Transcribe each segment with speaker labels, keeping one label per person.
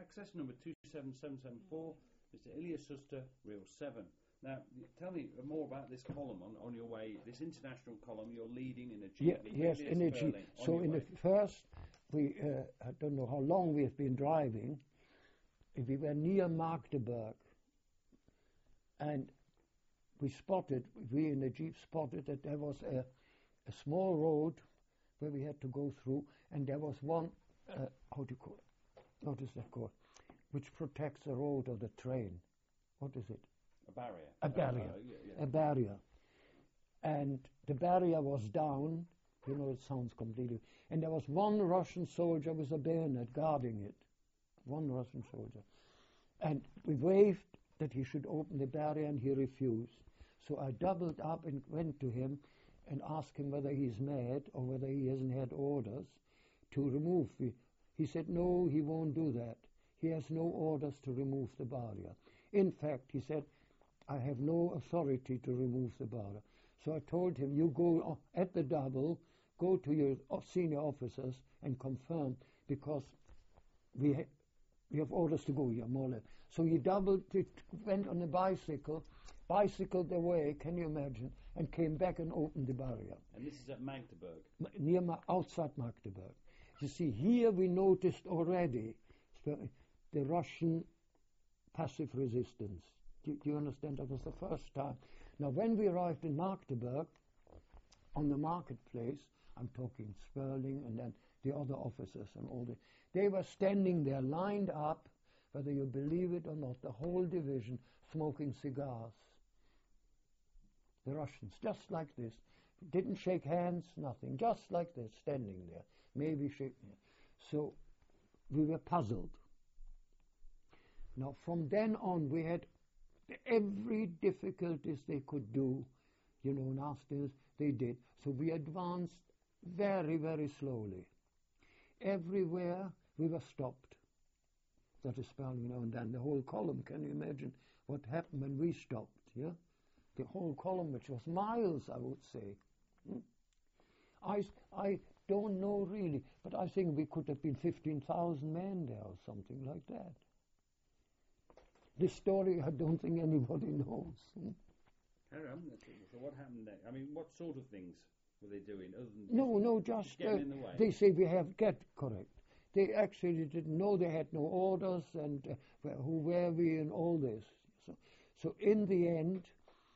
Speaker 1: access number 27774, Mr. Ilya Suster, Reel 7. Now, tell me more about this column on your way, this international column you're leading in a jeep.
Speaker 2: Yes, in a jeep. So in the first, I don't know how long we have been driving. We were near Magdeburg, and we in the jeep spotted that there was a small road where we had to go through, and there was one, what is that called, which protects the road or the train. What is it?
Speaker 1: A barrier.
Speaker 2: A barrier.
Speaker 1: Yeah.
Speaker 2: A barrier. And the barrier was down, it sounds completely, and there was one Russian soldier with a bayonet guarding it. One Russian soldier. And we waved that he should open the barrier, and he refused. So I doubled up and went to him and asked him whether he's mad or whether he hasn't had orders to remove. He said, no, he won't do that. He has no orders to remove the barrier. In fact, he said, I have no authority to remove the barrier. So I told him, you go at the double, go to your senior officers and confirm, because we have orders to go here, more or less. So he went on a bicycled away, can you imagine, and came back and opened the barrier.
Speaker 1: And this is at Magdeburg?
Speaker 2: Outside Magdeburg. You see, here we noticed already the Russian passive resistance. Do you understand? That was the first time. Now, when we arrived in Magdeburg, on the marketplace, I'm talking Sperling and then the other officers and all that, they were standing there lined up, whether you believe it or not, the whole division smoking cigars. The Russians, just like this. Didn't shake hands, nothing. Just like this, standing there. Maybe shaking. So we were puzzled. Now, from then on, we had every difficulties they could do, and after they did. So we advanced very, very slowly. Everywhere we were stopped. That is Sperling, and then the whole column. Can you imagine what happened when we stopped? Yeah, the whole column, which was miles, I would say. I don't know really, but I think we could have been 15,000 men there or something like that. This story, I don't think anybody knows.
Speaker 1: Carry on. So what happened next? I mean, what sort of things were they doing? Other than
Speaker 2: no, just
Speaker 1: getting in the way?
Speaker 2: They say we have correct. They actually didn't know, they had no orders, and who were we and all this. So in the end,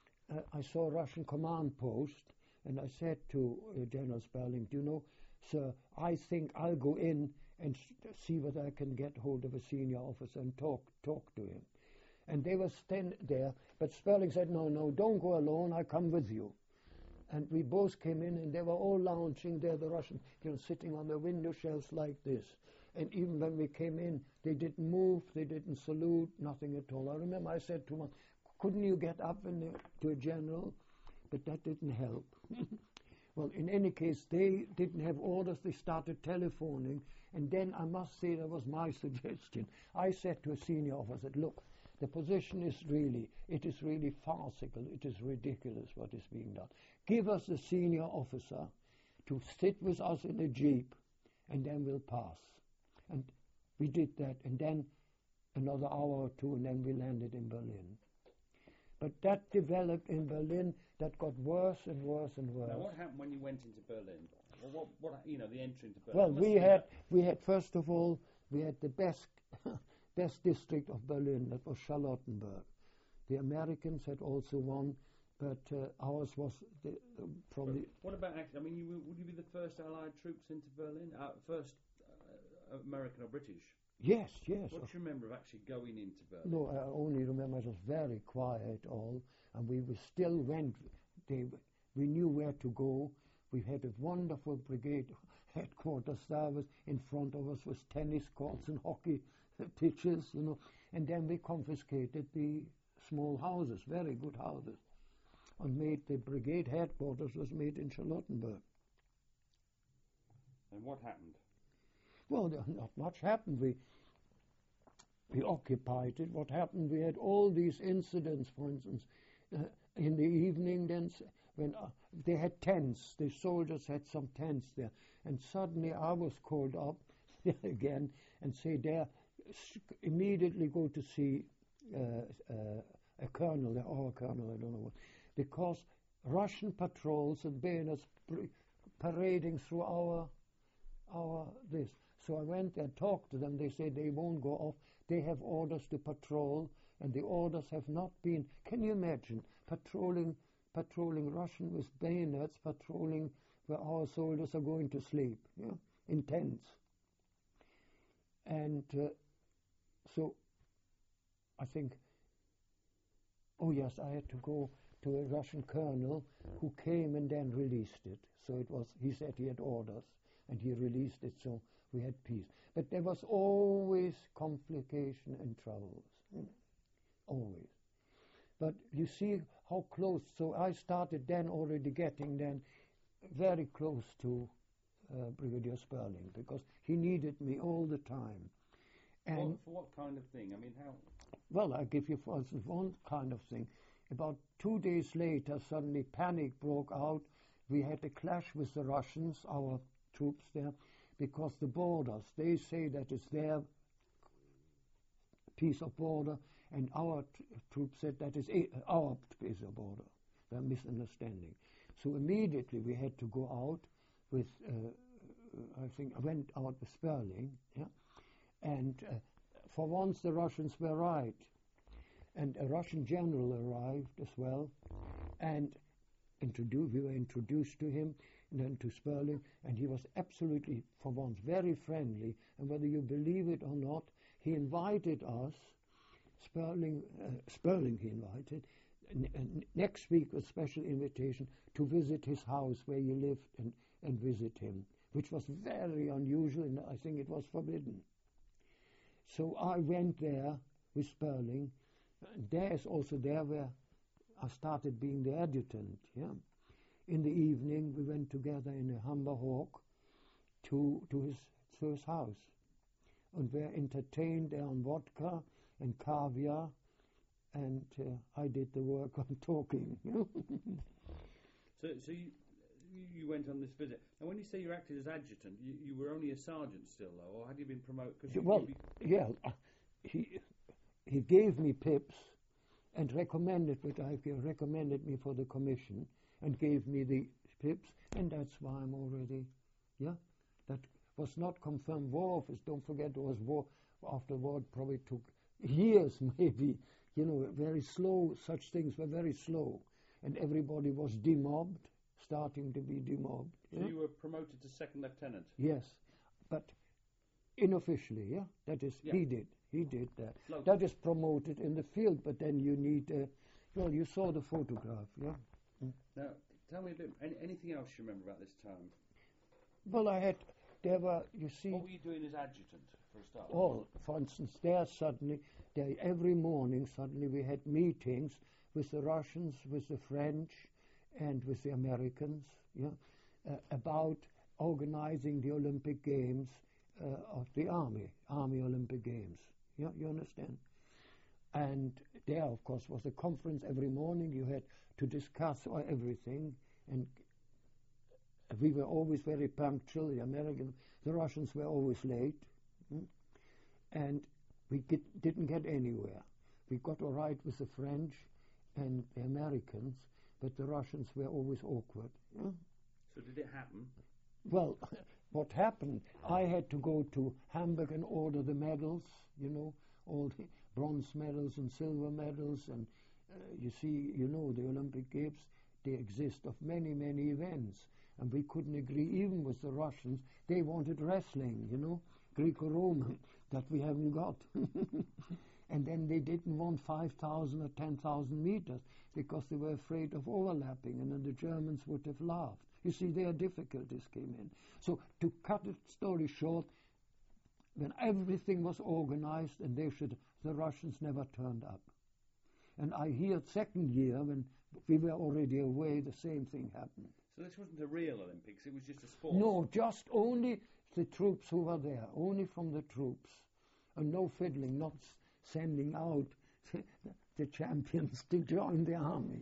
Speaker 2: I saw a Russian command post, and I said to General Sperling, do you know, sir, I think I'll go in and see whether I can get hold of a senior officer and talk to him. And they were standing there, but Sperling said, no, don't go alone, I come with you. And we both came in, and they were all lounging there, the Russians, sitting on the window shelves like this. And even when we came in, they didn't move, they didn't salute, nothing at all. I remember I said to one, couldn't you get up to a general? But that didn't help. Well, in any case, they didn't have orders. They started telephoning. And then I must say that was my suggestion. I said to a senior officer, look, the position is really farcical. It is ridiculous what is being done. Give us a senior officer to sit with us in a jeep, and then we'll pass. And we did that. And then another hour or two, and then we landed in Berlin. But that developed in Berlin. That got worse and worse and worse.
Speaker 1: Now, what happened when you went into Berlin? Well, what the entry into Berlin?
Speaker 2: Well, we had first of all, we had the best district of Berlin. That was Charlottenburg. The Americans had also one, but ours was
Speaker 1: What about actually? I mean, would you be the first Allied troops into Berlin? First American or British?
Speaker 2: Yes.
Speaker 1: What do you remember of actually going into Berlin?
Speaker 2: No, I only remember it was very quiet all, and we still went. We knew where to go. We had a wonderful brigade headquarters there. In front of us was tennis courts and hockey pitches, and then we confiscated the small houses, very good houses, and made the brigade headquarters was made in Charlottenburg.
Speaker 1: And what happened?
Speaker 2: Well, not much happened. We occupied it. What happened? We had all these incidents, for instance, in the evening. Then, when they had tents, the soldiers had some tents there, and suddenly I was called up again and say, "There, immediately go to see a colonel, our colonel, I don't know what, because Russian patrols and bayonets parading through our this. So I went there, talked to them. They said they won't go off. They have orders to patrol, and the orders have not been. Can you imagine patrolling Russian with bayonets, patrolling where our soldiers are going to sleep, in tents. And so I think, oh yes, I had to go to a Russian colonel who came and then released it. So it was, he said he had orders, and he released it, so we had peace. But there was always complication and troubles, always. But you see how close, so I started then already getting then very close to Brigadier Sperling, because he needed me all the time. And
Speaker 1: for what kind of thing? I mean, how?
Speaker 2: Well, I give you for instance one kind of thing. About 2 days later, suddenly panic broke out. We had a clash with the Russians, our troops there, because the borders, they say that it's their piece of border, and our troops said that is our piece of border. They're misunderstanding. So immediately we had to go out with, I think I went out with Sperling, and for once the Russians were right. And a Russian general arrived as well, and we were introduced to him, and then to Sperling, and he was absolutely, for once, very friendly. And whether you believe it or not, he invited us, Sperling he invited, next week a special invitation to visit his house where he lived and visit him, which was very unusual, and I think it was forbidden. So I went there with Sperling. There's also there where I started being the adjutant. In the evening, we went together in a Humber Hawk to his house, and were entertained there on vodka and caviar, and I did the work on talking.
Speaker 1: So you went on this visit. And when you say you acted as adjutant, you were only a sergeant still, though, or had you been promoted?
Speaker 2: He gave me pips and recommended me for the commission and gave me the pips, and that's why I'm already, that was not confirmed war office. Don't forget there was war. After war, it probably took years maybe, very slow. Such things were very slow, and everybody was demobbed, starting to be demobbed.
Speaker 1: So you were promoted to second lieutenant?
Speaker 2: Yes, but unofficially, that is, he did that.
Speaker 1: Local.
Speaker 2: That is promoted in the field, but then you need, you saw the photograph,
Speaker 1: Now, tell me a bit, anything else you remember about this time?
Speaker 2: Well, you see...
Speaker 1: What were you doing as adjutant, for a start?
Speaker 2: Oh, for instance, every morning, suddenly we had meetings with the Russians, with the French, and with the Americans, about organizing the Olympic Games of the Army Olympic Games. You understand? And there, of course, was a conference every morning. You had to discuss everything, and we were always very punctual. The Russians were always late, and we didn't get anywhere. We got all right with the French and the Americans, but the Russians were always awkward.
Speaker 1: So did it happen?
Speaker 2: Well, what happened, I had to go to Hamburg and order the medals, all the bronze medals and silver medals, and you see, the Olympic Games, they exist of many, many events, and we couldn't agree even with the Russians. They wanted wrestling, Greco-Roman, that we haven't got. And then they didn't want 5,000 or 10,000 meters because they were afraid of overlapping, and then the Germans would have laughed. You see, their difficulties came in. So to cut the story short, when everything was organized, and the Russians never turned up. And I hear second year, when we were already away, the same thing happened.
Speaker 1: So this wasn't a real Olympics, it was just a sport?
Speaker 2: No, just only the troops who were there, only from the troops. And no fiddling, not sending out the champions to join the army.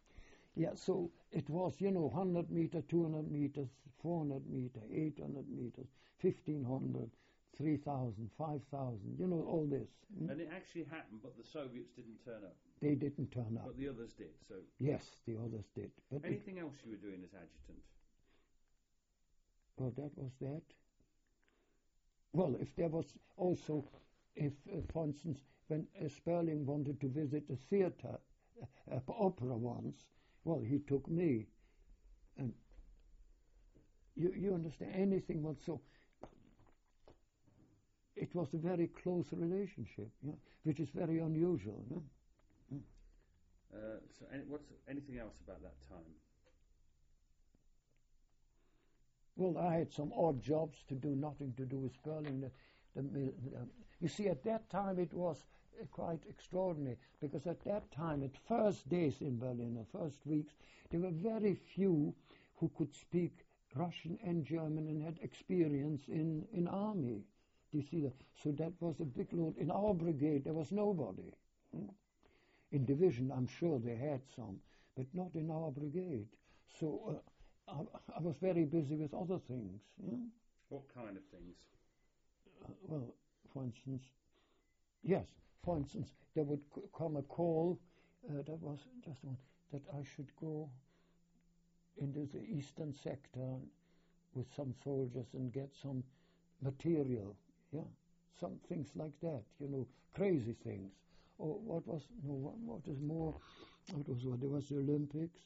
Speaker 2: So it was, 100 meter, 200 meters, 400 meter, 800 meters, 1,500, 3,000, 5,000, you know, all this.
Speaker 1: And it actually happened, but the Soviets didn't turn up.
Speaker 2: They didn't turn up.
Speaker 1: But the others did. So
Speaker 2: Yes, the others did. But
Speaker 1: anything else you were doing as adjutant?
Speaker 2: well, that was that. Well, if there was also, if, for instance, when Sperling wanted to visit a theatre, opera once, well, he took me. And you understand, anything was so. It was a very close relationship, which is very unusual.
Speaker 1: So what's anything else about that time?
Speaker 2: Well, I had some odd jobs to do, nothing to do with Sperling. You see, at that time it was quite extraordinary, because at that time, at first days in Berlin, the first weeks, there were very few who could speak Russian and German and had experience in army. Do you see that? So that was a big load. In our brigade, there was nobody. In division, I'm sure they had some, but not in our brigade. So I was very busy with other things.
Speaker 1: What kind of things?
Speaker 2: Well, for instance, yes, for instance, there would come a call, that was just one, that I should go into the eastern sector with some soldiers and get some material, some things like that, crazy things. Or what is more, there was the Olympics.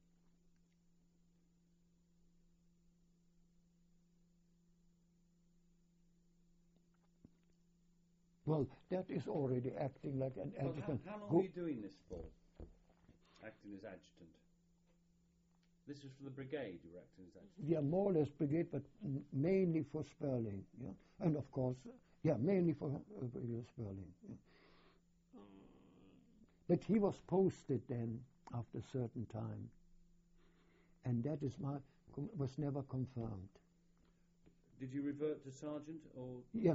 Speaker 2: Well, that is already acting like an adjutant.
Speaker 1: How long were you doing this for? Acting as adjutant? This was for the brigade you were acting as adjutant?
Speaker 2: Yeah, more or less brigade, but mainly for Sperling. And of course, mainly for Brigadier Sperling. But he was posted then after a certain time. And that is was never confirmed.
Speaker 1: Did you revert to sergeant or?
Speaker 2: Yes.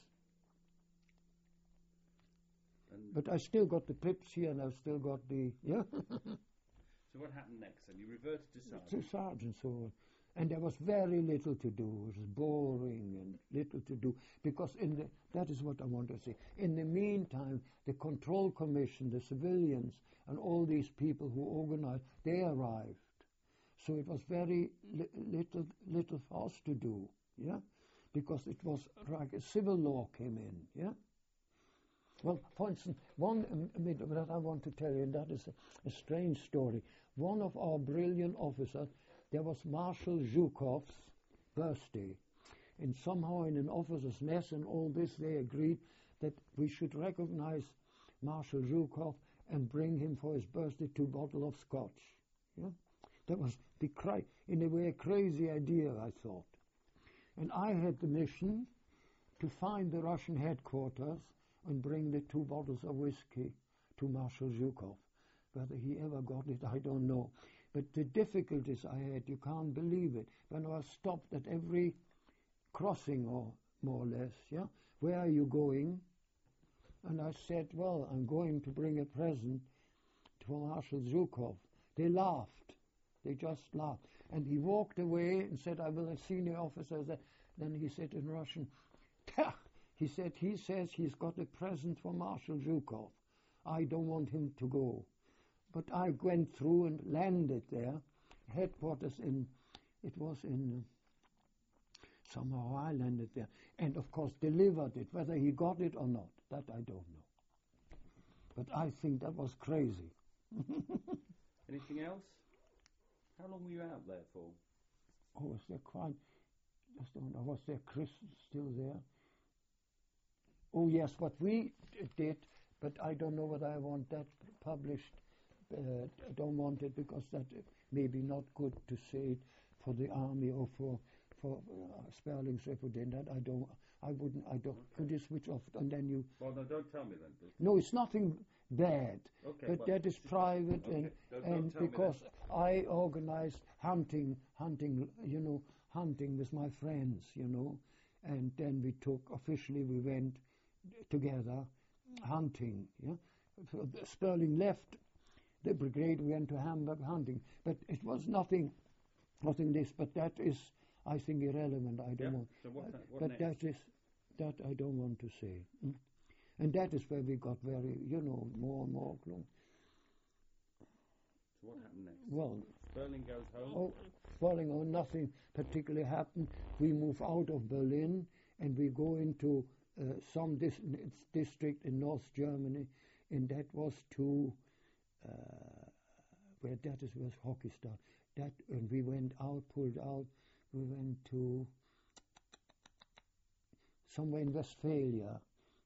Speaker 2: But I still got the pips here, and I've still got the
Speaker 1: So what happened next? Then you reverted to sergeant.
Speaker 2: To sergeant, so, and there was very little to do. It was boring and little to do, because that is what I want to say. In the meantime, the control commission, the civilians, and all these people who organized, they arrived. So it was very little for us to do, because it was like a civil law came in, Well, for instance, one that I want to tell you, and that is a strange story. One of our brilliant officers, there was Marshal Zhukov's birthday. And somehow in an officer's mess and all this, they agreed that we should recognize Marshal Zhukov and bring him for his birthday 2 bottles of scotch. That was, in a way, a crazy idea, I thought. And I had the mission to find the Russian headquarters and bring the 2 bottles of whiskey to Marshal Zhukov. Whether he ever got it, I don't know. But the difficulties I had, you can't believe it. When I was stopped at every crossing, or more or less, where are you going? And I said, well, I'm going to bring a present to Marshal Zhukov. They laughed. They just laughed. And he walked away and said, I will, a senior officer. Then he said in Russian, he says he's got a present for Marshal Zhukov. I don't want him to go. But I went through and landed there, headquarters somehow I landed there. And of course delivered it. Whether he got it or not, that I don't know. But I think that was crazy.
Speaker 1: Anything else? How long were you out there for?
Speaker 2: Oh, was there quite, just don't know, was there Chris still there? Oh yes, what we did, but I don't know whether I want that published. I don't want it because that may be not good to say it for the army or for Sperling's reputation. That I don't.
Speaker 1: Okay.
Speaker 2: Could you switch off and then you?
Speaker 1: Well, no, don't tell me then.
Speaker 2: No, it's nothing bad.
Speaker 1: Okay,
Speaker 2: but that is private,
Speaker 1: okay.
Speaker 2: and because I organized hunting, hunting with my friends, and then officially we went together hunting. So Sperling left the brigade, we went to Hamburg hunting, but it was nothing this. But that is, I think, irrelevant. I don't know.
Speaker 1: So what
Speaker 2: but
Speaker 1: next?
Speaker 2: that is that I don't want to say. And that is where we got very, more and more gloom.
Speaker 1: So what happened next?
Speaker 2: Well,
Speaker 1: Berlin goes home.
Speaker 2: Falling on, nothing particularly happened. We move out of Berlin and we go into some district in North Germany, and that was to where hockey started. That, and we went out, pulled out. We went to somewhere in Westphalia.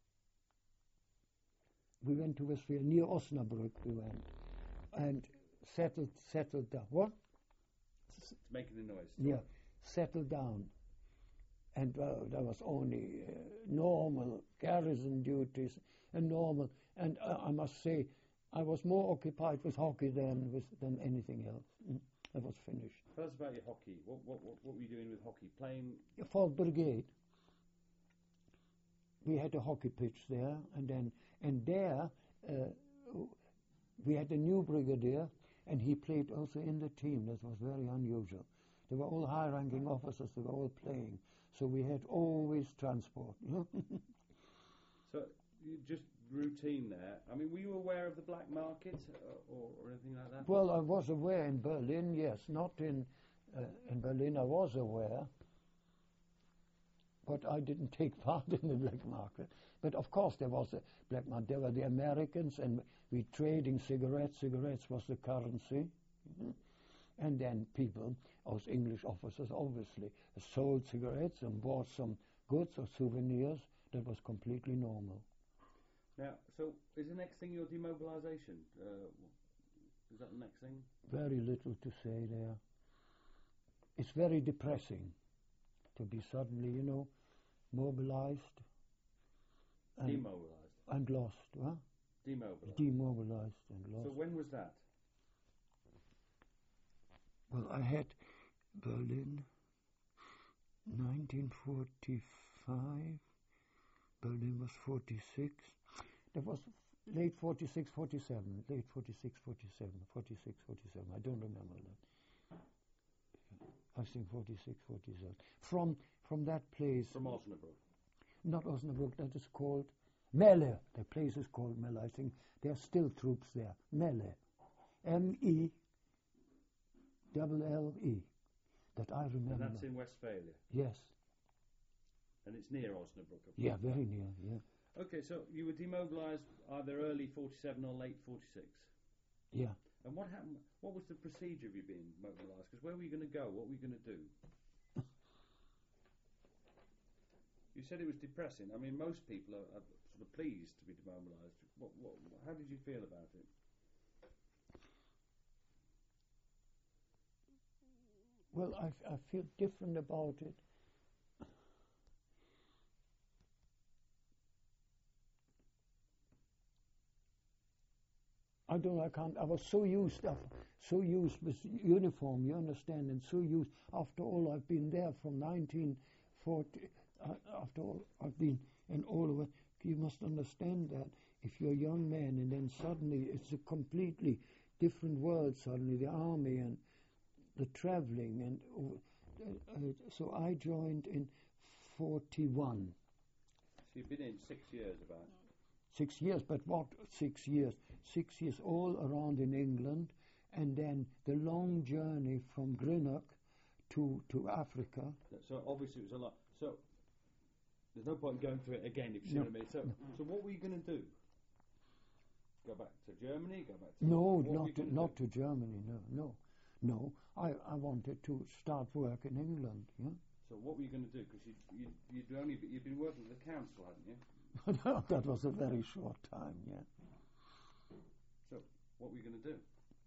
Speaker 2: We went to Westphalia, near Osnabrück we went, and settled down. What?
Speaker 1: It's making a noise.
Speaker 2: Yeah, settled down. And there was only normal garrison duties and normal. And I must say, I was more occupied with hockey than anything else. I was finished.
Speaker 1: Tell us about your hockey. What were you doing with hockey? Playing?
Speaker 2: 4th Brigade. We had a hockey pitch there, and there we had a new brigadier, and he played also in the team. That was very unusual. They were all high-ranking officers. They were all playing, so we had always transport.
Speaker 1: So you just routine there. I mean, were you aware of the black market or anything like that?
Speaker 2: Well, I was aware in Berlin. Yes, not in Berlin. I was aware. But I didn't take part in the black market. But of course there was a black market. There were the Americans, and we trading cigarettes. Cigarettes was the currency. And then people, as English officers, obviously, sold cigarettes and bought some goods or souvenirs. That was completely normal.
Speaker 1: Now, so is the next thing your demobilisation? Is that the next thing?
Speaker 2: Very little to say there. It's very depressing to be suddenly, mobilized
Speaker 1: Demobilised.
Speaker 2: And lost, huh?
Speaker 1: Demobilised.
Speaker 2: Demobilized and lost.
Speaker 1: So when was that?
Speaker 2: Well, I had Berlin, 1945. Berlin was 46. That was late 46, 47. Late 46, 47. 46, 47. I don't remember that. I think 46, 47. From that place.
Speaker 1: From Osnabrück.
Speaker 2: Not Osnabrück, that is called Melle. The place is called Melle. I think there are still troops there. Melle. M-E-L-L-E. That I remember.
Speaker 1: And that's in Westphalia?
Speaker 2: Yes.
Speaker 1: And it's near Osnabrück?
Speaker 2: Yeah, very near, yeah.
Speaker 1: Okay, so you were demobilised either early 47 or late 46?
Speaker 2: Yeah.
Speaker 1: And what happened? What was the procedure of you being mobilised? Because where were you going to go? What were you going to do? You said it was depressing. I mean, most people are sort of pleased to be demobilised. How did you feel about it?
Speaker 2: Well, I feel different about it. I was so used with uniform, you understand, and so used. After all, I've been there from 1940. After all, I've been in all of it. You must understand that if you're a young man and then suddenly it's a completely different world. Suddenly, the army and the traveling, and so I joined in 41.
Speaker 1: So you've been in 6 years, about.
Speaker 2: 6 years, but what 6 years? 6 years all around in England, and then the long journey from Greenock to Africa.
Speaker 1: So obviously it was a lot. So there's no point in going through it again, if you see what I mean. So what were you going to do? Go back to Germany? Go back to
Speaker 2: not to Germany. No. I wanted to start work in England. Yeah.
Speaker 1: So what were you going to do? Because you'd been working with the council, hadn't you?
Speaker 2: That was a very short time, yeah.
Speaker 1: So, what were you going to do?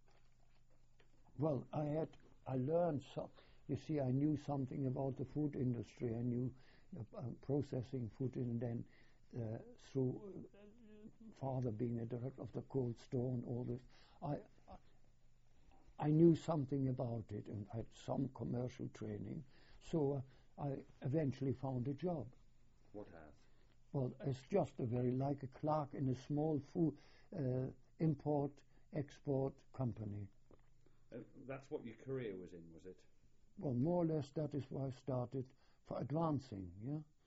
Speaker 2: Well, I learned you see, I knew something about the food industry. I knew processing food, and then through father being a director of the cold store and all this, I knew something about it and had some commercial training. So I eventually found a job.
Speaker 1: What has?
Speaker 2: Well, it's just like a clerk in a small food import-export company.
Speaker 1: That's what your career was in, was it?
Speaker 2: Well, more or less that is why I started for advancing, yeah.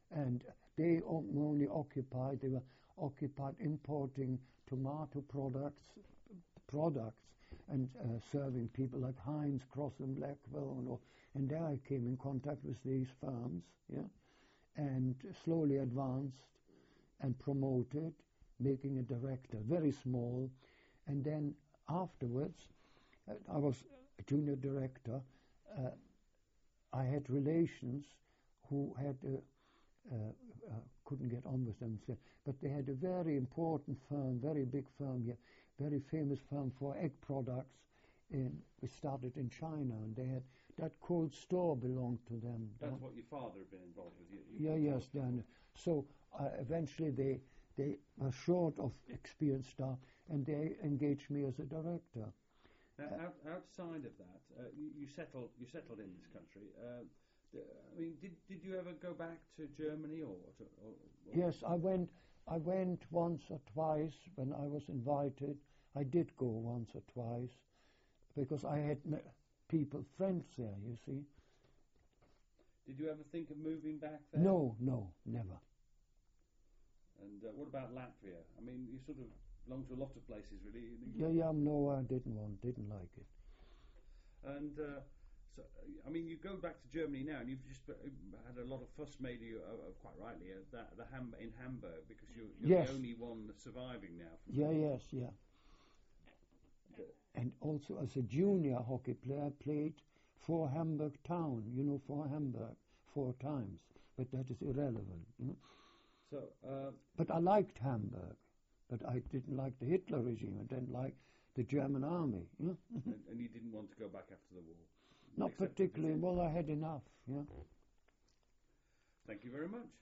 Speaker 2: and they only they were occupied importing tomato products and serving people like Heinz, Cross and Blackwell, and there I came in contact with these firms, and slowly advanced and promoted, making a director, very small, and then afterwards, I was a junior director. I had relations who had couldn't get on with them, but they had a very important firm, very big firm here, very famous firm for egg products. We started in China, and they had that cold store belonged to them.
Speaker 1: That's what your father had been involved with.
Speaker 2: Yes, Dan. So eventually they were short of experienced staff, and they engaged me as a director.
Speaker 1: Now, outside of that, you settled in this country. I mean, did you ever go back to Germany or
Speaker 2: Yes, I went once or twice when I was invited. I did go once or twice because I had friends there, you see.
Speaker 1: Did you ever think of moving back there?
Speaker 2: No, never.
Speaker 1: And what about Latvia? I mean, you sort of belong to a lot of places, really.
Speaker 2: No, I didn't like it.
Speaker 1: And so, I mean, you go back to Germany now, and you've just had a lot of fuss made you, quite rightly, in Hamburg, because you're
Speaker 2: yes.
Speaker 1: the only one surviving now.
Speaker 2: Yes. And also as a junior hockey player, I played for Hamburg Town, for Hamburg 4 times, but that is irrelevant.
Speaker 1: So,
Speaker 2: but I liked Hamburg, but I didn't like the Hitler regime. I didn't like the German army.
Speaker 1: And you didn't want to go back after the war?
Speaker 2: Not particularly. Well, I had enough.
Speaker 1: Thank you very much.